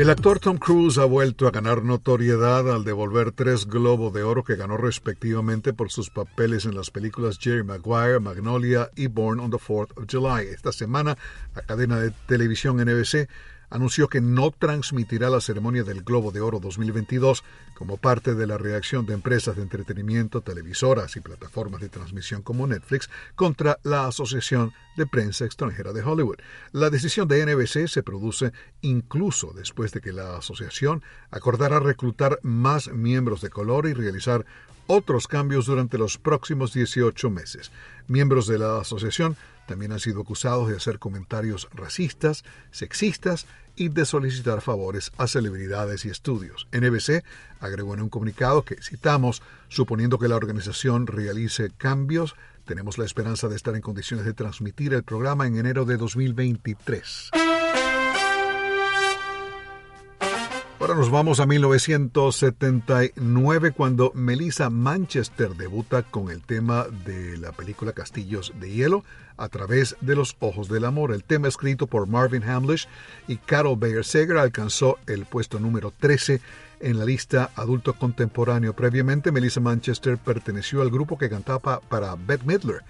El actor Tom Cruise ha vuelto a ganar notoriedad al devolver 3 Globos de Oro que ganó respectivamente por sus papeles en las películas Jerry Maguire, Magnolia y Born on the 4th of July. Esta semana, la cadena de televisión NBC anunció que no transmitirá la ceremonia del Globo de Oro 2022 como parte de la reacción de empresas de entretenimiento, televisoras y plataformas de transmisión como Netflix contra la Asociación de Prensa Extranjera de Hollywood. La decisión de NBC se produce incluso después de que la asociación acordara reclutar más miembros de color y realizar otros cambios durante los próximos 18 meses. Miembros de la asociación también han sido acusados de hacer comentarios racistas, sexistas y de solicitar favores a celebridades y estudios. NBC agregó en un comunicado que, citamos, suponiendo que la organización realice cambios, tenemos la esperanza de estar en condiciones de transmitir el programa en enero de 2023. Ahora nos vamos a 1979 cuando Melissa Manchester debuta con el tema de la película Castillos de Hielo a través de los ojos del amor. El tema escrito por Marvin Hamlish y Carol Bayer Sager alcanzó el puesto número 13 en la lista adulto contemporáneo. Previamente, Melissa Manchester perteneció al grupo que cantaba para Bette Midler.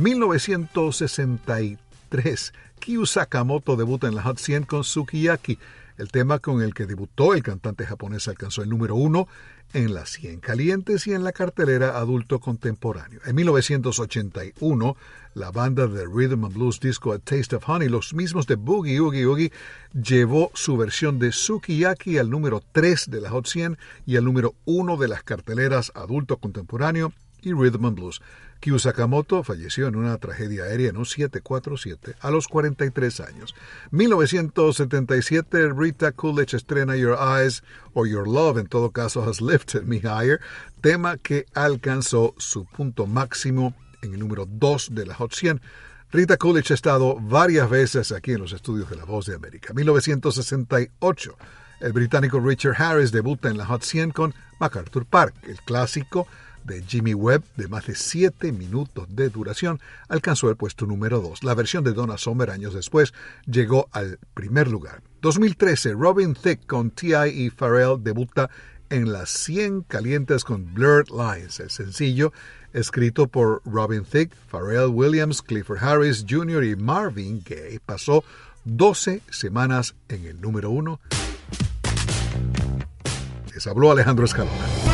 1963, Kyu Sakamoto debuta en la Hot 100 con Sukiyaki. El tema con el que debutó el cantante japonés alcanzó el número 1 en las 100 calientes y en la cartelera adulto contemporáneo. En 1981, la banda de Rhythm and Blues disco A Taste of Honey, los mismos de Boogie Oogie Oogie, llevó su versión de Sukiyaki al número 3 de la Hot 100 y al número 1 de las carteleras adulto contemporáneo y Rhythm and Blues. Kyu Sakamoto falleció en una tragedia aérea en un 747 a los 43 años. 1977, Rita Coolidge estrena Your Eyes o Your Love, en todo caso Has Lifted Me Higher, tema que alcanzó su punto máximo en el número 2 de la Hot 100. Rita Coolidge ha estado varias veces aquí en los estudios de La Voz de América. 1968, el británico Richard Harris debuta en la Hot 100 con MacArthur Park, el clásico de Jimmy Webb, de más de 7 minutos de duración, alcanzó el puesto número 2. La versión de Donna Summer años después llegó al primer lugar. 2013, Robin Thicke con T.I. y Pharrell debuta en las 100 calientes con Blurred Lines. El sencillo, escrito por Robin Thicke, Pharrell Williams, Clifford Harris Jr. y Marvin Gaye, pasó 12 semanas en el número 1. Les habló Alejandro Escalona.